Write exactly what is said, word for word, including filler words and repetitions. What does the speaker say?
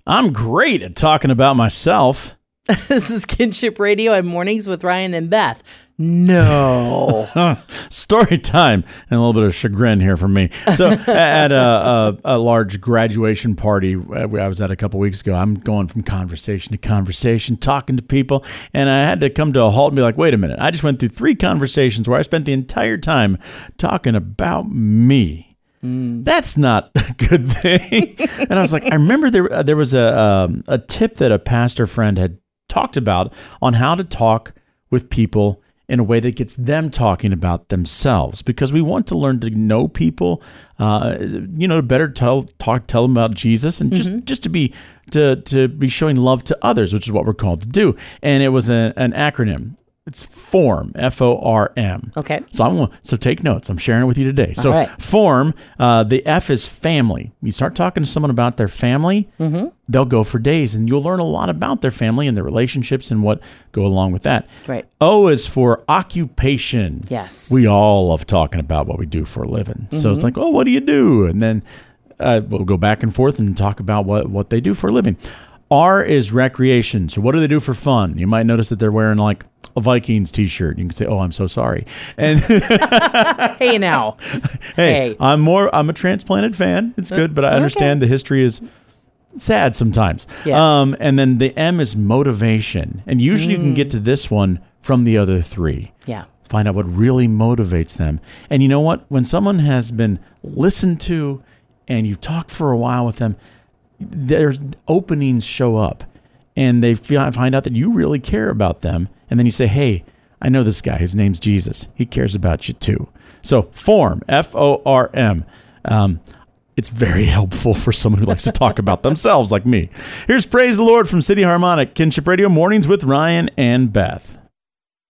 I'm great at talking about myself. This is Kinship Radio and Mornings with Ryan and Beth. No. Story time. And a little bit of chagrin here from me. So at a, a, a large graduation party I was at a couple weeks ago, I'm going from conversation to conversation, talking to people. And I had to come to a halt and be like, wait a minute. I just went through three conversations where I spent the entire time talking about me. Mm. That's not a good thing. And I was like, I remember there there was a um, a tip that a pastor friend had talked about on how to talk with people in a way that gets them talking about themselves, because we want to learn to know people, uh, you know, to better tell talk tell them about Jesus, and just, mm-hmm. just to be to to be showing love to others, which is what we're called to do. And it was a, an acronym. It's FORM, F O R M. Okay. So I'm so take notes. I'm sharing it with you today. So right. FORM, uh, the F is family. You start talking to someone about their family, mm-hmm. they'll go for days, and you'll learn a lot about their family and their relationships and what go along with that. Right. O is for occupation. Yes. We all love talking about what we do for a living. Mm-hmm. So it's like, oh, what do you do? And then uh, we'll go back and forth and talk about what, what they do for a living. R is recreation. So what do they do for fun? You might notice that they're wearing like a Vikings t-shirt. You can say, oh, I'm so sorry. And hey, now. Hey, hey, I'm more, I'm a transplanted fan. It's good, but I understand okay. the history is sad sometimes. Yes. Um, and then the M is motivation. And usually mm. you can get to this one from the other three. Yeah. Find out what really motivates them. And you know what? When someone has been listened to and you've talked for a while with them, there's openings show up. And they find out that you really care about them. And then you say, hey, I know this guy. His name's Jesus. He cares about you too. So FORM, F O R M. Um, it's very helpful for someone who likes to talk about themselves like me. Here's Praise the Lord from City Harmonic, Kinship Radio, Mornings with Ryan and Beth.